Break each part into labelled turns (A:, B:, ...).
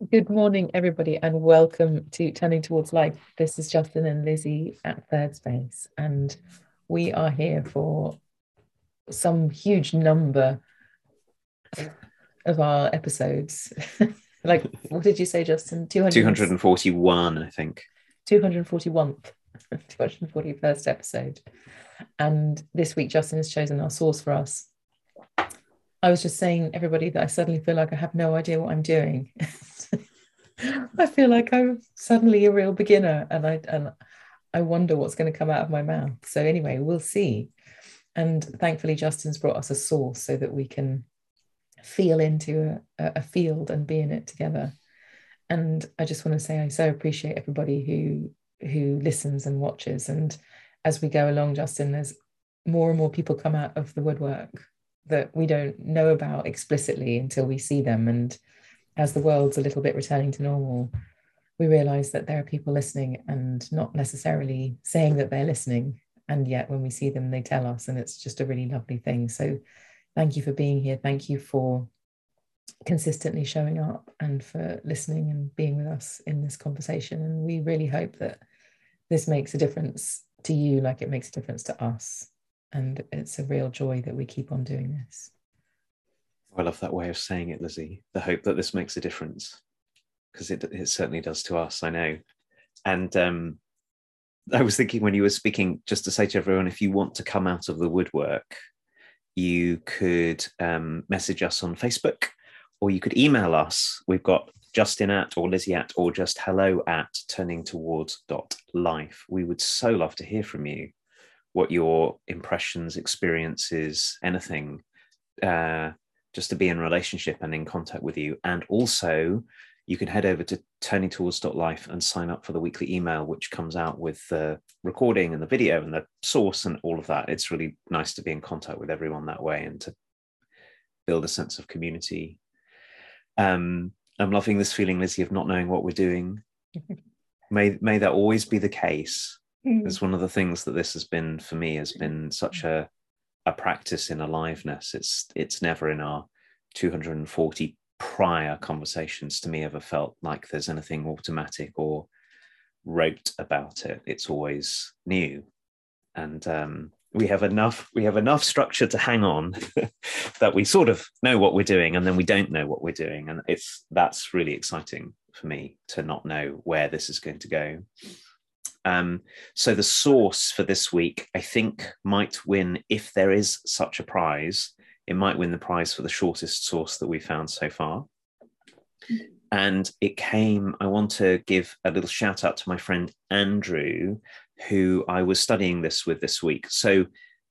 A: Good morning, everybody, and welcome to Turning Towards Life. This is Justin and Lizzie at Third Space, and we are here for some huge number of our episodes. Like, what did you say, Justin?
B: 241, I think.
A: 241th, 241st episode. And this week, Justin has chosen our source for us. I was just saying, everybody, that I suddenly feel like I have no idea what I'm doing. I feel like I'm suddenly a real beginner, and I wonder what's going to come out of my mouth. So anyway, we'll see. And thankfully, Justin's brought us a source so that we can feel into a field and be in it together. And I just want to say I so appreciate everybody who listens and watches. And as we go along, Justin, there's more and more people come out of the woodwork that we don't know about explicitly until we see them. And as the world's a little bit returning to normal, we realize that there are people listening and not necessarily saying that they're listening. And yet when we see them, they tell us, and it's just a really lovely thing. So thank you for being here. Thank you for consistently showing up and for listening and being with us in this conversation. And we really hope that this makes a difference to you like it makes a difference to us. And it's a real joy that we keep on doing this.
B: I love that way of saying it, Lizzie. The hope that this makes a difference, because it certainly does to us, I know. And I was thinking when you were speaking, just to say to everyone, if you want to come out of the woodwork, you could message us on Facebook, or you could email us. We've got Justin at, or Lizzie at, or just hello at turningtowards.life. We would so love to hear from you, what your impressions, experiences, anything, just to be in relationship and in contact with you. And also you can head over to turningtowards.life and sign up for the weekly email, which comes out with the recording and the video and the source and all of that. It's really nice to be in contact with everyone that way and to build a sense of community. I'm loving this feeling, Lizzie, of not knowing what we're doing. May that always be the case. It's one of the things that this has been for me, has been such a practice in aliveness. It's never in our 240 prior conversations to me ever felt like there's anything automatic or rote about it. It's always new, and we have enough structure to hang on that we sort of know what we're doing, and then we don't know what we're doing, and that's really exciting for me to not know where this is going to go. So the source for this week, I think, might win, if there is such a prize, it might win the prize for the shortest source that we found so far. And I want to give a little shout out to my friend Andrew, who I was studying this with this week. So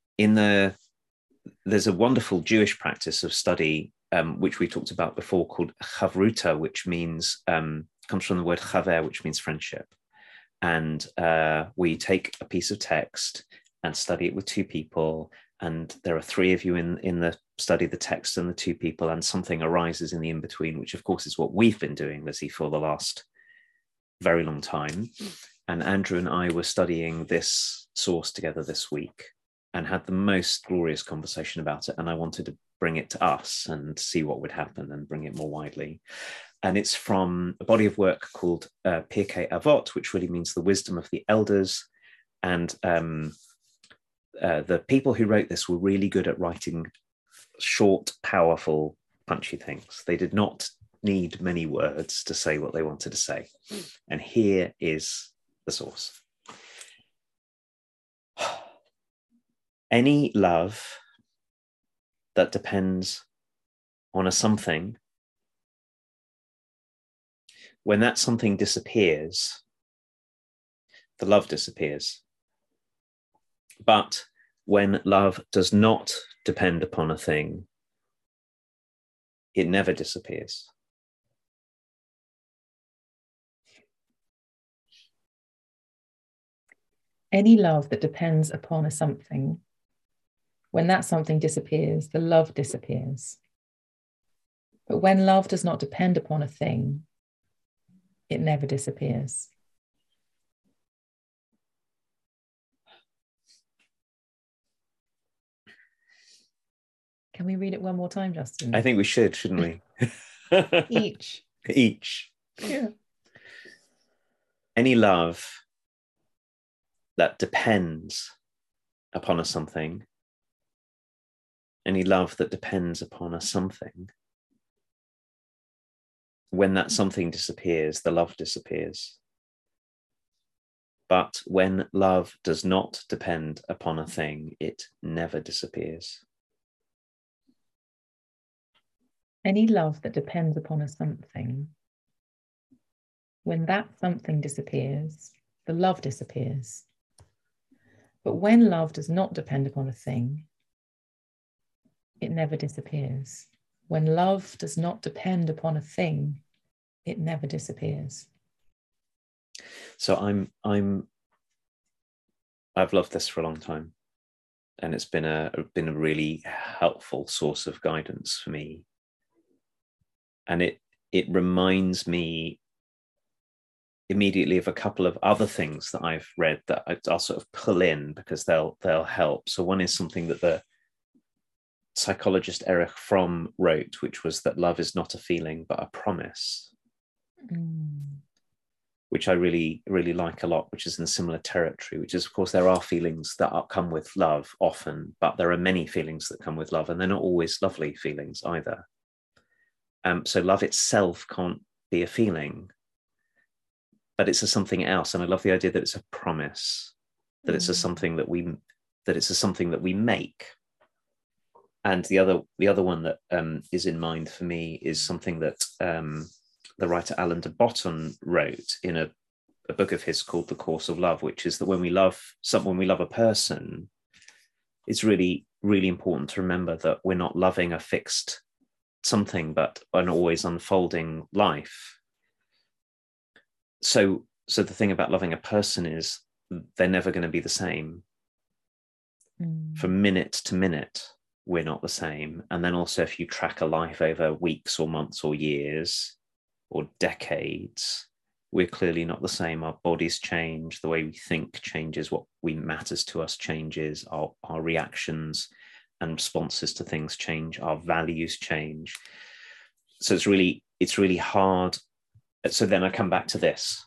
B: there's a wonderful Jewish practice of study, which we talked about before, called chavruta, which means, comes from the word chaver, which means friendship. And we take a piece of text and study it with two people, and there are three of you in the study, the text and the two people, and something arises in the in-between, which of course is what we've been doing, Lizzie, for the last very long time. And Andrew and I were studying this source together this week and had the most glorious conversation about it, and I wanted to bring it to us and see what would happen and bring it more widely. And it's from a body of work called Pirkei Avot, which really means the wisdom of the elders. And the people who wrote this were really good at writing short, powerful, punchy things. They did not need many words to say what they wanted to say. And here is the source. Any love that depends on a something, when that something disappears, the love disappears. But when love does not depend upon a thing, it never disappears.
A: Any love that depends upon a something, when that something disappears, the love disappears. But when love does not depend upon a thing, it never disappears. Can we read it one more time, Justin?
B: I think we should, shouldn't we?
A: Each.
B: Each.
A: Yeah.
B: Any love that depends upon a something, any love that depends upon a something, when that something disappears, the love disappears. But when love does not depend upon a thing, it never disappears.
A: Any love that depends upon a something, when that something disappears, the love disappears. But when love does not depend upon a thing, it never disappears. When love does not depend upon a thing, it never disappears.
B: So I've loved this for a long time, and it's been a really helpful source of guidance for me. And it reminds me immediately of a couple of other things that I've read that I'll sort of pull in because they'll help. So one is something that the psychologist Erich Fromm wrote, which was that love is not a feeling but a promise, which I really, really like a lot, which is in similar territory, which is, of course, there are feelings that come with love often, but there are many feelings that come with love, and they're not always lovely feelings either. So love itself can't be a feeling, but it's a something else. And I love the idea that it's a promise, that it's a something that we make. And the other one that is in mind for me is something that the writer Alain de Botton wrote in a book of his called The Course of Love, which is that when we love a person, it's really, really important to remember that we're not loving a fixed something, but an always unfolding life. So the thing about loving a person is they're never going to be the same. From minute to minute, we're not the same. And then also, if you track a life over weeks or months or years or decades, we're clearly not the same. Our bodies change, the way we think changes, what matters to us changes, our reactions and responses to things change, our values change. So it's really hard. So then I come back to this,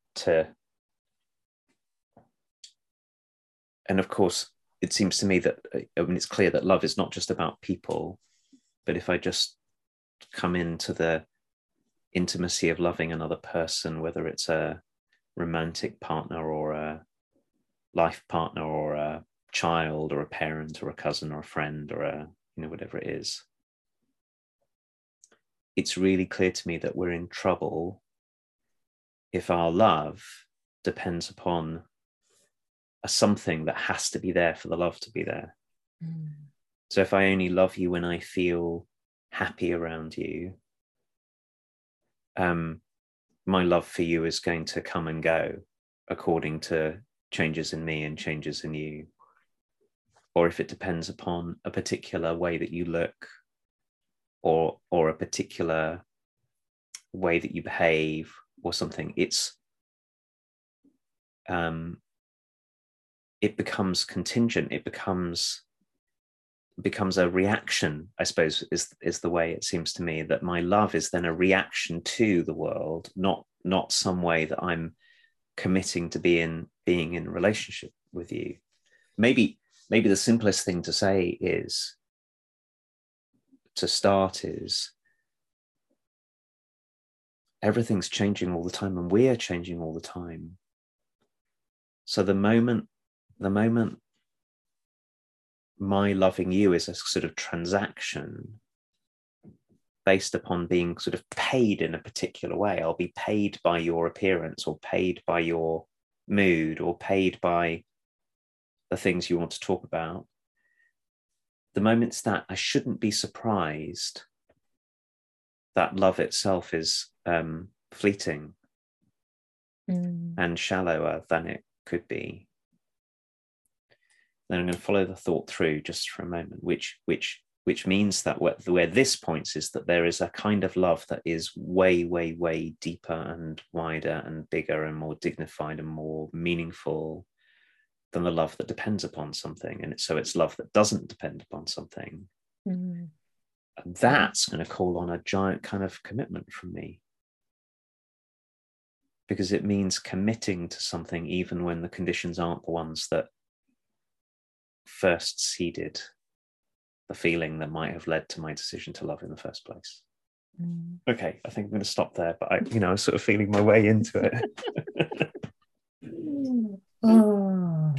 B: and of course, it seems to me that, it's clear that love is not just about people, but if I just come into the intimacy of loving another person, whether it's a romantic partner or a life partner or a child or a parent or a cousin or a friend or whatever it is, it's really clear to me that we're in trouble if our love depends upon a something that has to be there for the love to be there. So if I only love you when I feel happy around you, my love for you is going to come and go according to changes in me and changes in you. Or if it depends upon a particular way that you look or a particular way that you behave or something, it becomes contingent. It becomes a reaction, I suppose, is the way it seems to me, that my love is then a reaction to the world, not some way that I'm committing to being in relationship with you. Maybe the simplest thing to say is everything's changing all the time and we are changing all the time. So the moment my loving you is a sort of transaction based upon being sort of paid in a particular way, I'll be paid by your appearance or paid by your mood or paid by the things you want to talk about. The moment's that, I shouldn't be surprised that love itself is fleeting and shallower than it could be. Then I'm going to follow the thought through just for a moment, which means that where this points is that there is a kind of love that is way, way, way deeper and wider and bigger and more dignified and more meaningful than the love that depends upon something. And so it's love that doesn't depend upon something. And that's going to call on a giant kind of commitment from me. because it means committing to something even when the conditions aren't the ones that first seeded the feeling that might have led to my decision to love in the first place. Okay, I think I'm going to stop there, but I was sort of feeling my way into it.
A: Oh.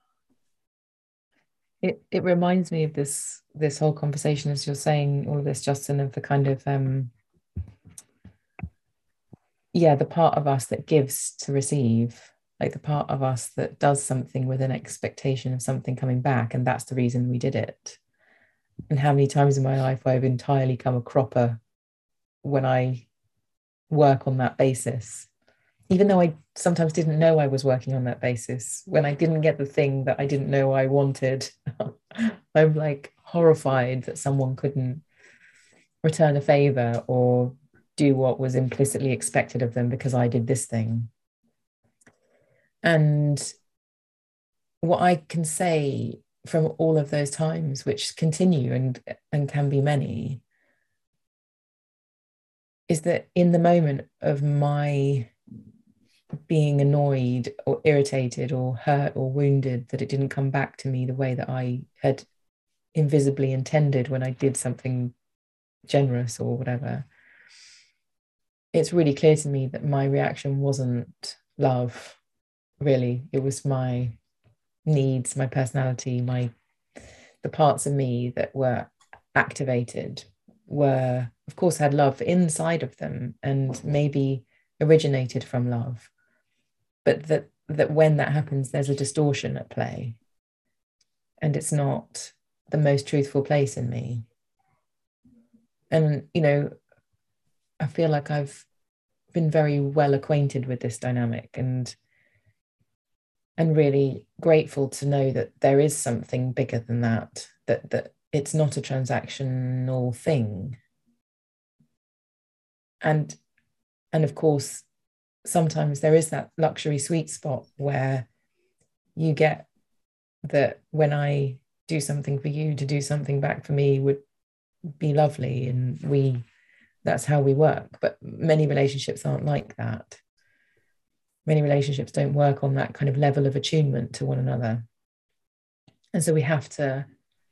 A: It reminds me of this whole conversation, as you're saying all of this, Justin, of the kind of the part of us that gives to receive, like the part of us that does something with an expectation of something coming back, and that's the reason we did it. And how many times in my life I've entirely come a cropper when I work on that basis, even though I sometimes didn't know I was working on that basis. When I didn't get the thing that I didn't know I wanted, I'm like horrified that someone couldn't return a favor or do what was implicitly expected of them because I did this thing. And what I can say from all of those times, which continue and can be many, is that in the moment of my being annoyed or irritated or hurt or wounded that it didn't come back to me the way that I had invisibly intended when I did something generous or whatever, it's really clear to me that my reaction wasn't love, really. It was my needs, my personality, the parts of me that were activated were, of course, had love inside of them and maybe originated from love, but that when that happens, there's a distortion at play, and it's not the most truthful place in me. And I feel like I've been very well acquainted with this dynamic, and really grateful to know that there is something bigger than that it's not a transactional thing. And of course, sometimes there is that luxury sweet spot where you get that when I do something for you, to do something back for me would be lovely, and that's how we work. But many relationships aren't like that. Many relationships don't work on that kind of level of attunement to one another. And so we have to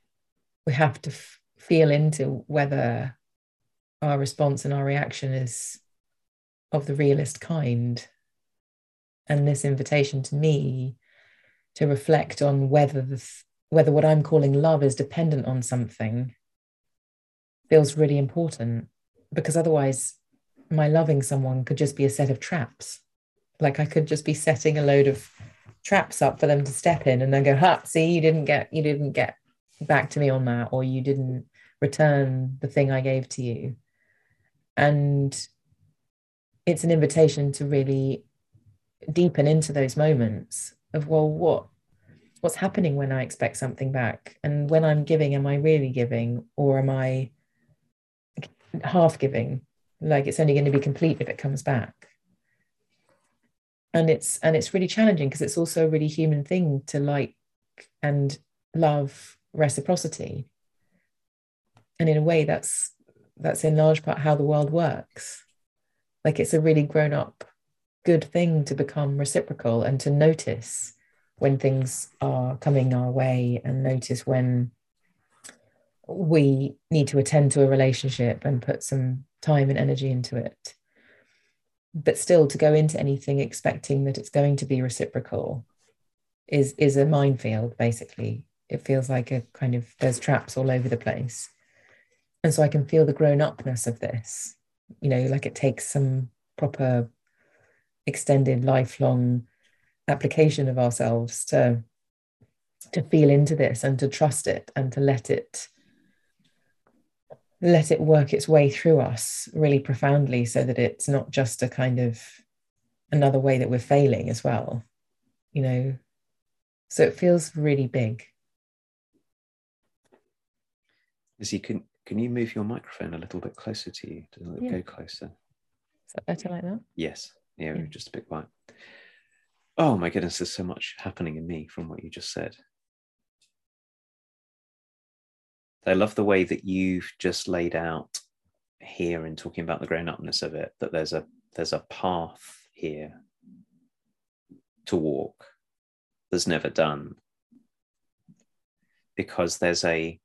A: feel into whether our response and our reaction is of the realist kind. And this invitation to me to reflect on whether what I'm calling love is dependent on something feels really important, because otherwise my loving someone could just be a set of traps. Like I could just be setting a load of traps up for them to step in and then go, ha, see, you didn't get back to me on that, or you didn't return the thing I gave to you. And it's an invitation to really deepen into those moments of, well, what's happening when I expect something back? And when I'm giving, am I really giving, or am I half giving? Like it's only going to be complete if it comes back. And it's really challenging, because it's also a really human thing to like and love reciprocity. And in a way, that's in large part how the world works. Like it's a really grown up good thing to become reciprocal and to notice when things are coming our way, and notice when we need to attend to a relationship and put some time and energy into it. But still, to go into anything expecting that it's going to be reciprocal is a minefield, basically. It feels like a kind of, there's traps all over the place. And so I can feel the grown-upness of this, like it takes some proper extended lifelong application of ourselves to feel into this and to trust it and to let it work its way through us really profoundly, so that it's not just a kind of another way that we're failing as well, so it feels really big.
B: Izzy, can you move your microphone a little bit closer to you? Does it go closer?
A: Is that better like that?
B: Yes. Yeah, just a bit quiet. Oh my goodness, there's so much happening in me from what you just said. I love the way that you've just laid out here in talking about the grown-upness of it, that there's a path here to walk that's never done, because I'm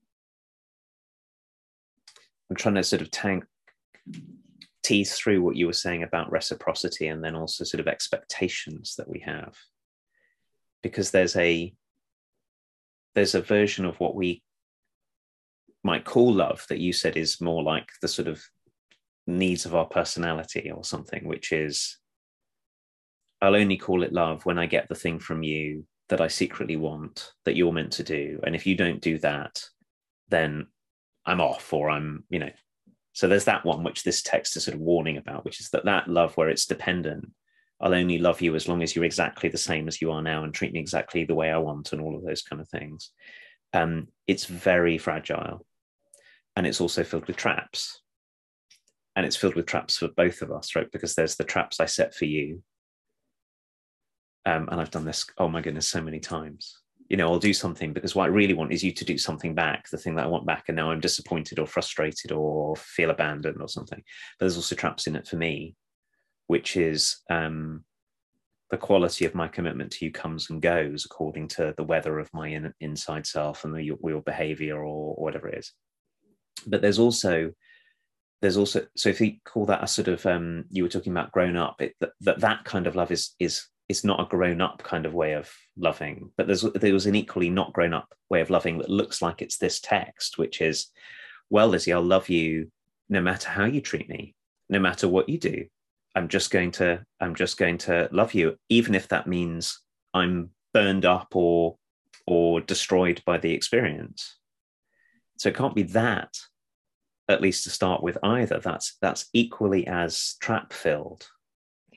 B: trying to sort of tease through what you were saying about reciprocity, and then also sort of expectations that we have, because there's a version of what we might call love that you said is more like the sort of needs of our personality or something, which is, I'll only call it love when I get the thing from you that I secretly want, that you're meant to do. And if you don't do that, then I'm off, or I'm, so there's that one, which this text is sort of warning about, which is that love where it's dependent. I'll only love you as long as you're exactly the same as you are now and treat me exactly the way I want, and all of those kind of things. It's very fragile. And it's also filled with traps. And it's filled with traps for both of us, right? Because there's the traps I set for you. And I've done this, oh my goodness, so many times. I'll do something because what I really want is you to do something back, the thing that I want back. And now I'm disappointed or frustrated or feel abandoned or something. But there's also traps in it for me, which is the quality of my commitment to you comes and goes according to the weather of my inside self and your behavior or whatever it is. But there's also, so if you call that a sort of, you were talking about grown up, that kind of love is not a grown up kind of way of loving, but there was an equally not grown up way of loving that looks like it's this text, which is, well, Lizzie, I'll love you no matter how you treat me, no matter what you do. I'm just going to love you, even if that means I'm burned up or destroyed by the experience. So it can't be that, at least to start with, either. That's equally as trap filled. Yeah.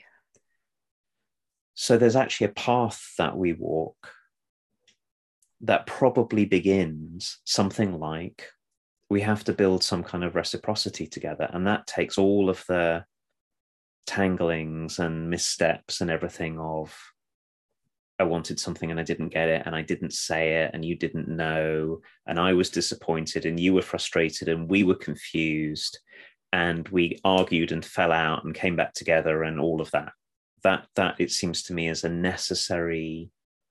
B: So there's actually a path that we walk that probably begins something like, we have to build some kind of reciprocity together. And that takes all of the tanglings and missteps and everything of, I wanted something and I didn't get it, and I didn't say it, and you didn't know, and I was disappointed, and you were frustrated, and we were confused, and we argued and fell out and came back together, and all of that. That it seems to me is a necessary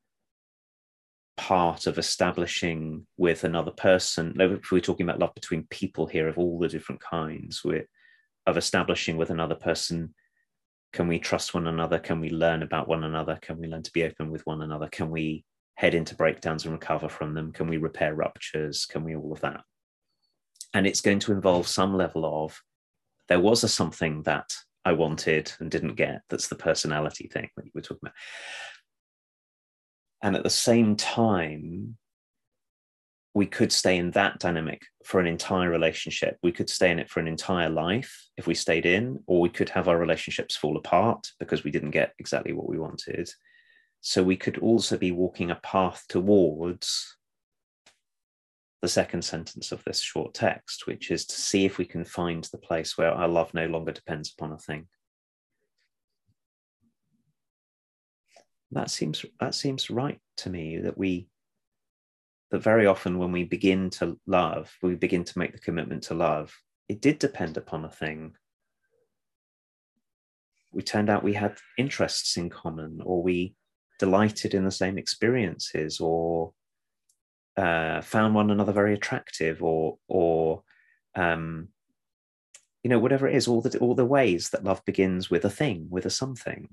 B: part of establishing with another person. If we're talking about love between people here of all the different kinds, of establishing with another person. Can we trust one another? Can we learn about one another? Can we learn to be open with one another? Can we head into breakdowns and recover from them? Can we repair ruptures? Can we all of that? And it's going to involve some level of, there was a something that I wanted and didn't get. That's the personality thing that you were talking about. And at the same time, we could stay in that dynamic for an entire relationship. We could stay in it for an entire life if we stayed in, or we could have our relationships fall apart because we didn't get exactly what we wanted. So we could also be walking a path towards the second sentence of this short text, which is to see if we can find the place where our love no longer depends upon a thing. That seems right to me, that very often when we begin to love, we begin to make the commitment to love, it did depend upon a thing. We turned out we had interests in common, or we delighted in the same experiences, or found one another very attractive, or whatever it is, all the ways that love begins with a thing, with a something.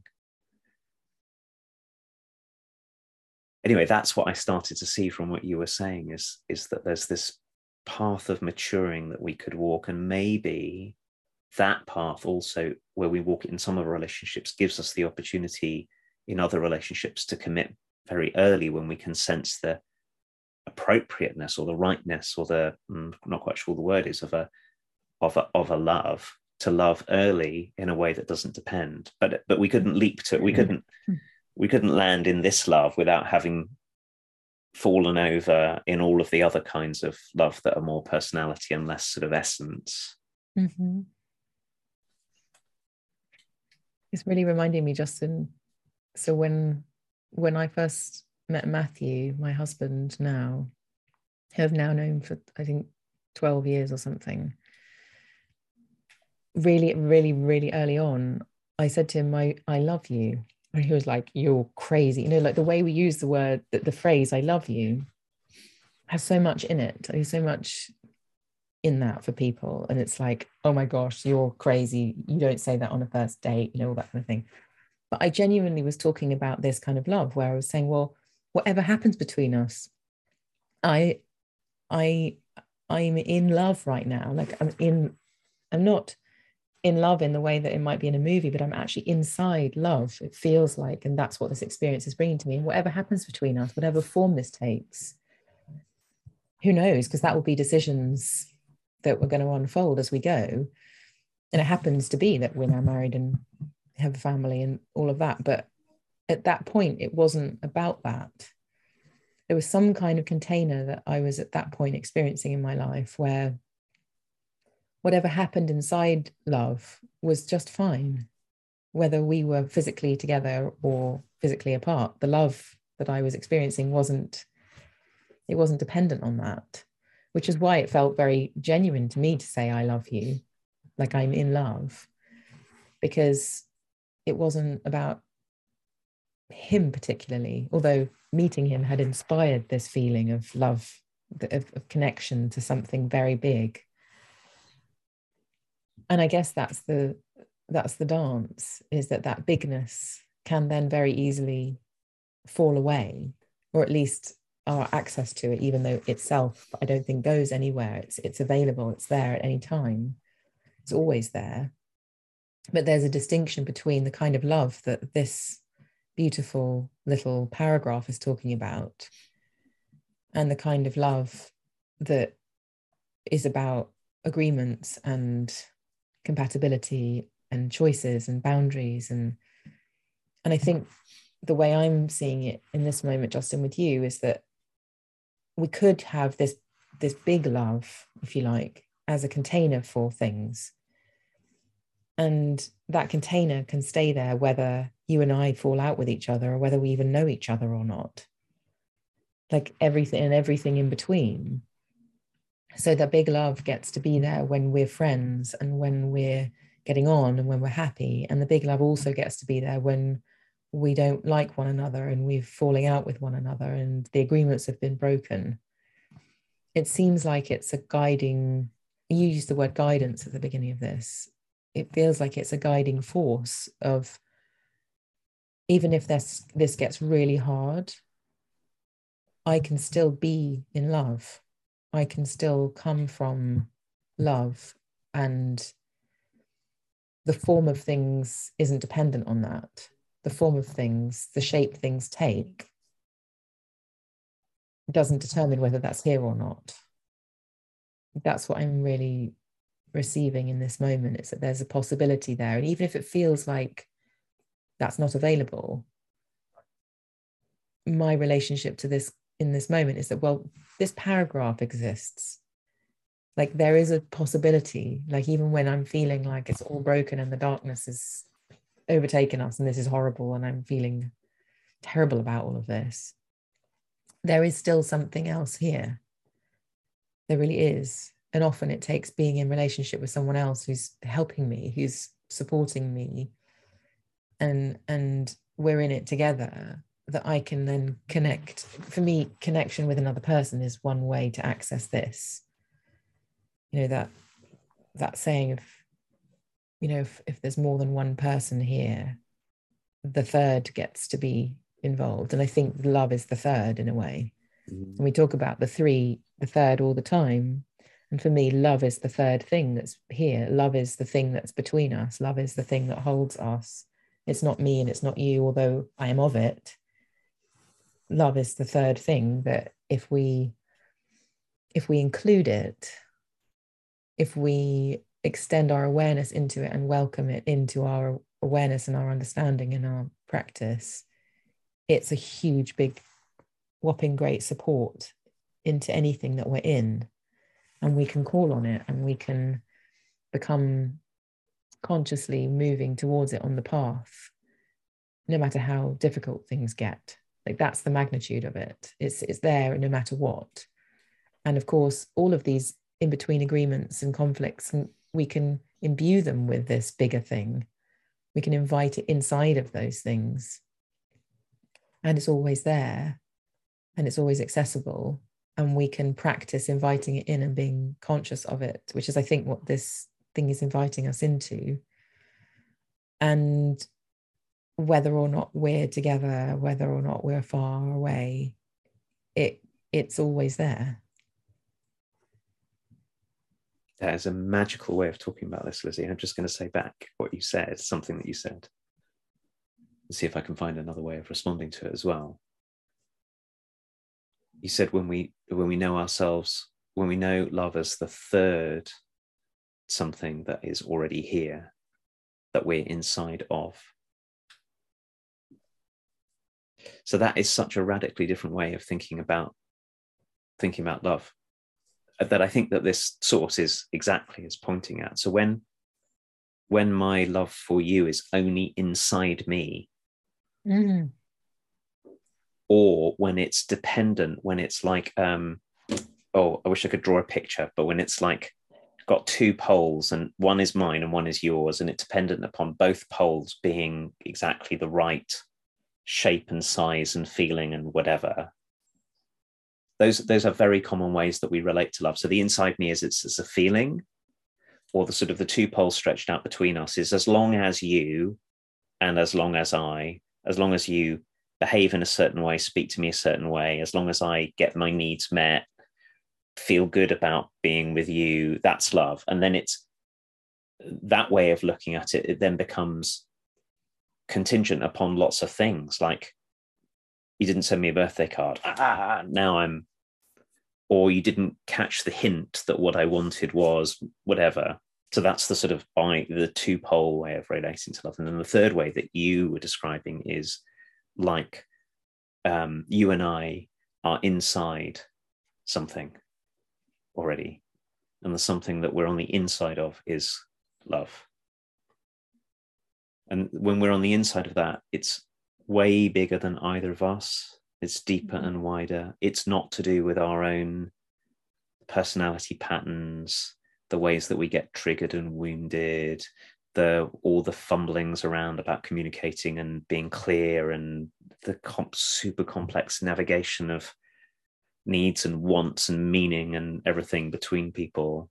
B: Anyway, that's what I started to see from what you were saying, is that there's this path of maturing that we could walk, and maybe that path also, where we walk in some of our relationships, gives us the opportunity in other relationships to commit very early, when we can sense the appropriateness or the rightness, or the not quite sure what the word is, of a love, to love early in a way that doesn't depend. But we couldn't leap to it. We couldn't land in this love without having fallen over in all of the other kinds of love that are more personality and less sort of essence.
A: Mm-hmm. It's really reminding me, Justin. So when I first met Matthew, my husband now, who I've now known for, I think, 12 years or something, really, really, really early on, I said to him, I love you. And he was like, you're crazy. You know, like the way we use the word, that the phrase, I love you, has so much in it. There's so much in that for people. And it's like, oh my gosh, you're crazy. You don't say that on a first date, you know, all that kind of thing. But I genuinely was talking about this kind of love where I was saying, well, whatever happens between us, I, I, I'm in love right now. Like I'm not in love in the way that it might be in a movie, but I'm actually inside love. It feels like, and that's what this experience is bringing to me. And whatever happens between us, whatever form this takes, who knows? Because that will be decisions that we're going to unfold as we go. And it happens to be that we're now married and have a family and all of that. But at that point, it wasn't about that. There was some kind of container that I was at that point experiencing in my life where whatever happened inside love was just fine, whether we were physically together or physically apart. The love that I was experiencing wasn't dependent on that, which is why it felt very genuine to me to say, I love you, like I'm in love, because it wasn't about him particularly, although meeting him had inspired this feeling of love, of connection to something very big. And I guess that's the dance, is that bigness can then very easily fall away, or at least our access to it, even though itself I don't think goes anywhere. It's available, it's there at any time, it's always there. But there's a distinction between the kind of love that this beautiful little paragraph is talking about and the kind of love that is about agreements and compatibility and choices and boundaries. And I think the way I'm seeing it in this moment, Justin, with you, is that we could have this big love, if you like, as a container for things. And that container can stay there whether you and I fall out with each other or whether we even know each other or not. Like everything in between. So that big love gets to be there when we're friends and when we're getting on and when we're happy. And the big love also gets to be there when we don't like one another and we're falling out with one another and the agreements have been broken. It seems like it's a guiding, you used the word guidance at the beginning of this. It feels like it's a guiding force of, even if this gets really hard, I can still be in love. I can still come from love, and the form of things isn't dependent on that. The form of things, the shape things take, doesn't determine whether that's here or not. That's what I'm really receiving in this moment, is that there's a possibility there. And even if it feels like that's not available, my relationship to this in this moment is that, well, this paragraph exists. Like there is a possibility, like even when I'm feeling like it's all broken and the darkness is overtaken us and this is horrible and I'm feeling terrible about all of this, there is still something else here. There really is. And often it takes being in relationship with someone else who's helping me, who's supporting me, and we're in it together, that I can then connect. For me, connection with another person is one way to access this. You know, that saying of, you know, if there's more than one person here, the third gets to be involved. And I think love is the third in a way. And we talk about the third all the time. And for me, love is the third thing that's here. Love is the thing that's between us. Love is the thing that holds us. It's not me and it's not you, although I am of it. Love is the third thing that if we include it, if we extend our awareness into it and welcome it into our awareness and our understanding and our practice, it's a huge, big, whopping great support into anything that we're in. And we can call on it and we can become consciously moving towards it on the path, no matter how difficult things get. Like that's the magnitude of it. It's there no matter what. And of course, all of these in-between agreements and conflicts, and we can imbue them with this bigger thing. We can invite it inside of those things. And it's always there and it's always accessible. And we can practice inviting it in and being conscious of it, which is, I think, what this thing is inviting us into. And whether or not we're together, whether or not we're far away, it's always there.
B: That is a magical way of talking about this, Lizzie. I'm just going to say back what you said, something that you said, and see if I can find another way of responding to it as well. You said when we know ourselves, when we know love as the third something that is already here, that we're inside of. So that is such a radically different way of thinking about love, that I think that this source is exactly as pointing at. So when my love for you is only inside me,
A: Mm-hmm.
B: or when it's dependent, when it's like, I wish I could draw a picture, but when it's like got two poles and one is mine and one is yours, and it's dependent upon both poles being exactly the right shape and size and feeling and whatever. Those are very common ways that we relate to love. So the inside me is it's a feeling, or the sort of the two poles stretched out between us is as long as you and as long as I, as long as you behave in a certain way, speak to me a certain way, as long as I get my needs met, feel good about being with you, that's love. And then it's that way of looking at it, it then becomes contingent upon lots of things, like you didn't send me a birthday card, now I'm, or you didn't catch the hint that what I wanted was whatever. So that's the sort of the two pole way of relating to love. And then the third way that you were describing is like you and I are inside something already, and the something that we're on the inside of is love. And when we're on the inside of that, it's way bigger than either of us. It's deeper and wider. It's not to do with our own personality patterns, the ways that we get triggered and wounded, all the fumblings around about communicating and being clear, and the super complex navigation of needs and wants and meaning and everything between people.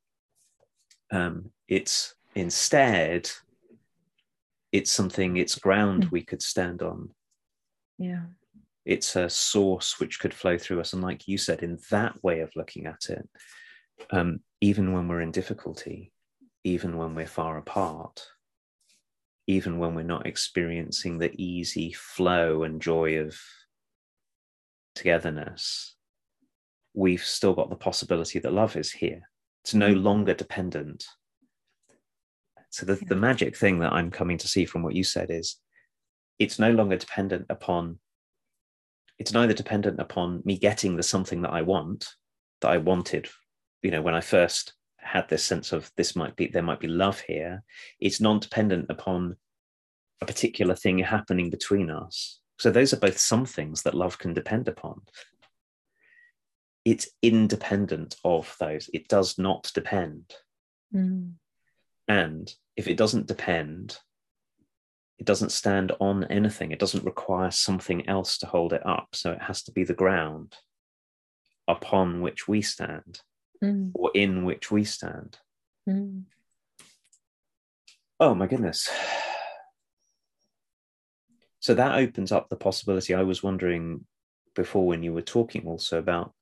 B: It's instead, it's something, it's ground we could stand on.
A: Yeah.
B: It's a source which could flow through us. And like you said, in that way of looking at it, even when we're in difficulty, even when we're far apart, even when we're not experiencing the easy flow and joy of togetherness, we've still got the possibility that love is here. It's no longer dependent. So the magic thing that I'm coming to see from what you said is it's no longer dependent upon, it's neither dependent upon me getting the something that I want, that I wanted, when I first had this sense of there might be love here. It's non-dependent upon a particular thing happening between us. So those are both some things that love can depend upon. It's independent of those. It does not depend. And if it doesn't depend, it doesn't stand on anything. It doesn't require something else to hold it up. So it has to be the ground upon which we stand, or in which we stand. Oh my goodness. So that opens up the possibility. I was wondering before when you were talking also about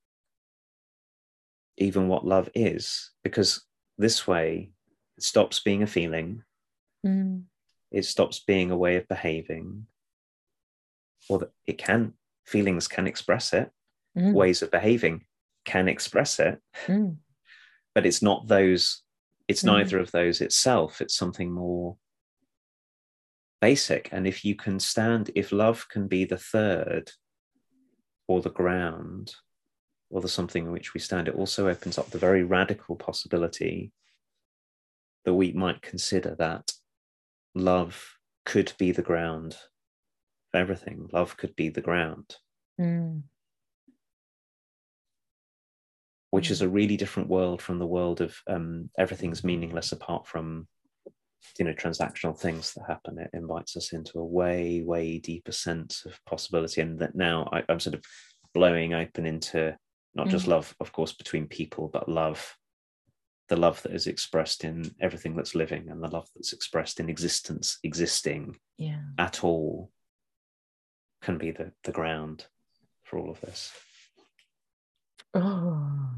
B: even what love is, because this way it stops being a feeling. It stops being a way of behaving, or feelings can express it. Ways of behaving can express it, but it's not those, it's neither of those itself. It's something more basic. And if love can be the third, or the ground, or the something in which we stand, it also opens up the very radical possibility that we might consider that love could be the ground of everything. Love could be the ground. Which is a really different world from the world of everything's meaningless apart from transactional things that happen. It invites us into a way, way deeper sense of possibility. And that now I'm sort of blowing open into not just love, of course, between people, but love, the love that is expressed in everything that's living, and the love that's expressed in existence, existing at all, can be the ground for all of this.
A: Oh.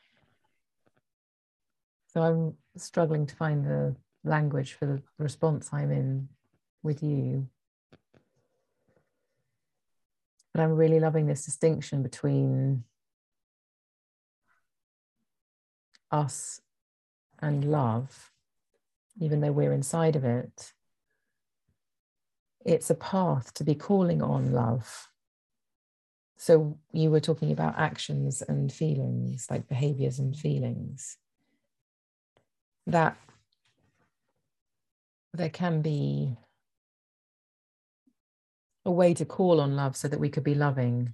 A: So I'm struggling to find the language for the response I'm in with you. But I'm really loving this distinction between us and love, even though we're inside of it. It's a path to be calling on love. So you were talking about actions and feelings, like behaviors and feelings, that there can be a way to call on love so that we could be loving.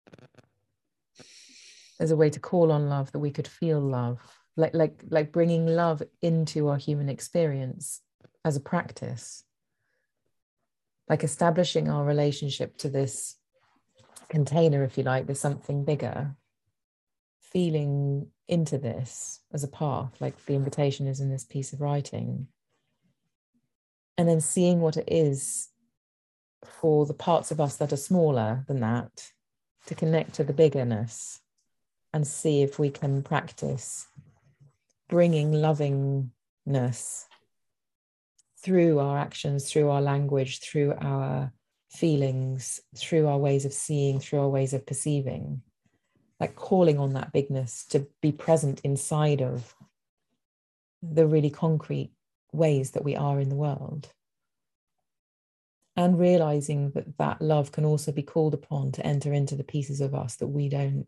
A: There's a way to call on love that we could feel love, like bringing love into our human experience as a practice, like establishing our relationship to this container, if you like, there's something bigger, feeling into this as a path, like the invitation is in this piece of writing, and then seeing what it is for the parts of us that are smaller than that to connect to the biggerness, and see if we can practice bringing lovingness through our actions, through our language, through our feelings, through our ways of seeing, through our ways of perceiving, like calling on that bigness to be present inside of the really concrete ways that we are in the world. And realizing that that love can also be called upon to enter into the pieces of us that we don't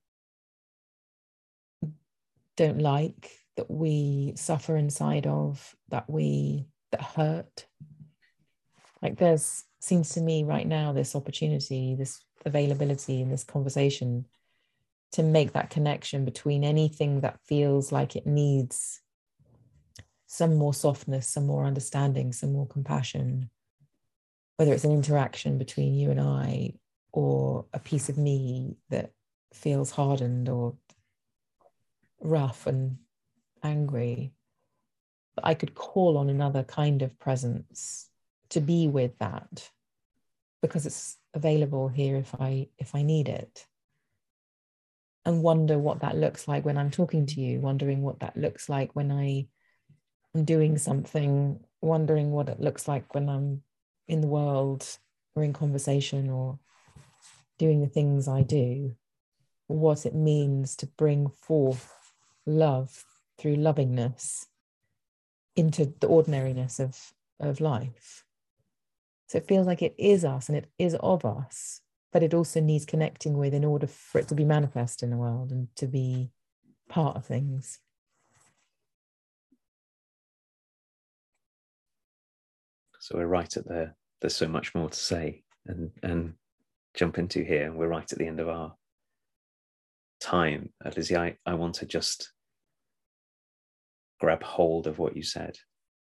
A: like, that we suffer inside of, that hurt. Like seems to me right now this opportunity, this availability in this conversation to make that connection between anything that feels like it needs some more softness, some more understanding, some more compassion, whether it's an interaction between you and I, or a piece of me that feels hardened or rough and angry. But I could call on another kind of presence to be with that, because it's available here if I need it. And wonder what that looks like when I'm talking to you, wondering what that looks like when I am doing something, wondering what it looks like when I'm in the world or in conversation or doing the things I do, what it means to bring forth love through lovingness into the ordinariness of life. So it feels like it is us and it is of us, but it also needs connecting with in order for it to be manifest in the world and to be part of things.
B: So we're right at there's so much more to say and jump into here. And we're right at the end of our time. Lizzie, I want to just grab hold of what you said.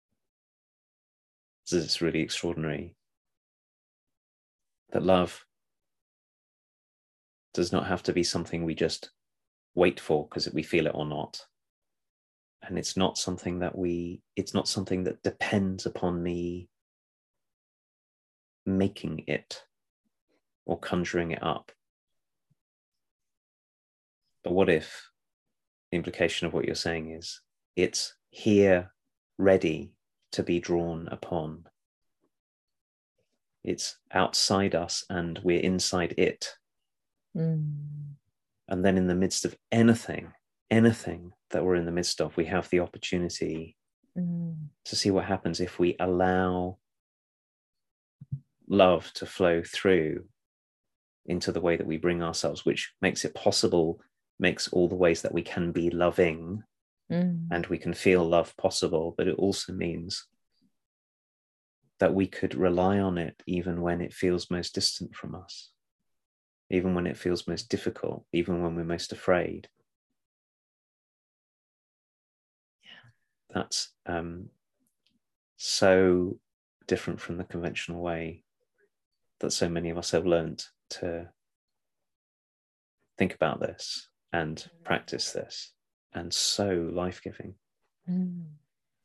B: It's really extraordinary that love does not have to be something we just wait for because we feel it or not. And it's not something that depends upon me making it or conjuring it up. But what if the implication of what you're saying is it's here, ready to be drawn upon? It's outside us and we're inside it. And then in the midst of anything that we're in the midst of, we have the opportunity to see what happens if we allow love to flow through into the way that we bring ourselves, which makes it possible, makes all the ways that we can be loving and we can feel love possible, but it also means that we could rely on it even when it feels most distant from us, even when it feels most difficult, even when we're most afraid. That's so different from the conventional way that so many of us have learned to think about this and practice this, and so life-giving. I'm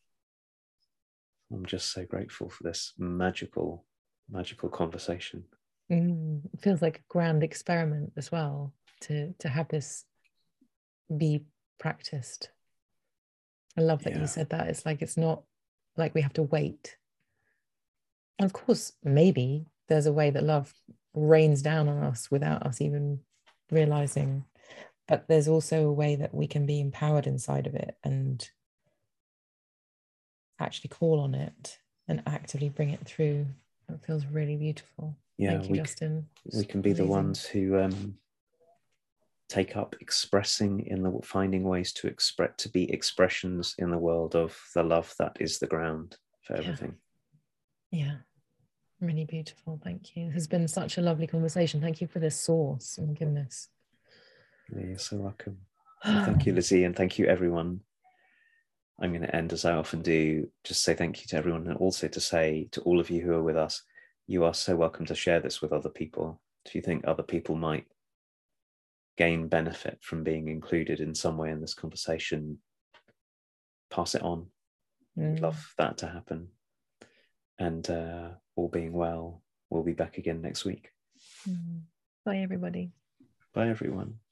B: just so grateful for this magical conversation.
A: It feels like a grand experiment as well to have this be practiced. I love that you said that. It's like, it's not like we have to wait. And of course, maybe there's a way that love rains down on us without us even realizing, but there's also a way that we can be empowered inside of it and actually call on it and actively bring it through. It feels really beautiful. Thank you, Justin.
B: We can be the ones who take up expressing in the finding ways to express, to be expressions in the world of the love that is the ground for everything.
A: Yeah, really beautiful. Thank you. It has been such a lovely conversation. Thank you for this source. Oh my goodness.
B: You're so welcome. So thank you, Lizzie, and thank you, everyone. I'm going to end as I often do, just say thank you to everyone, and also to say to all of you who are with us, you are so welcome to share this with other people. If you think other people might gain benefit from being included in some way in this conversation, pass it on. We'd love that to happen. And all being well, we'll be back again next week.
A: Bye, everybody.
B: Bye, everyone.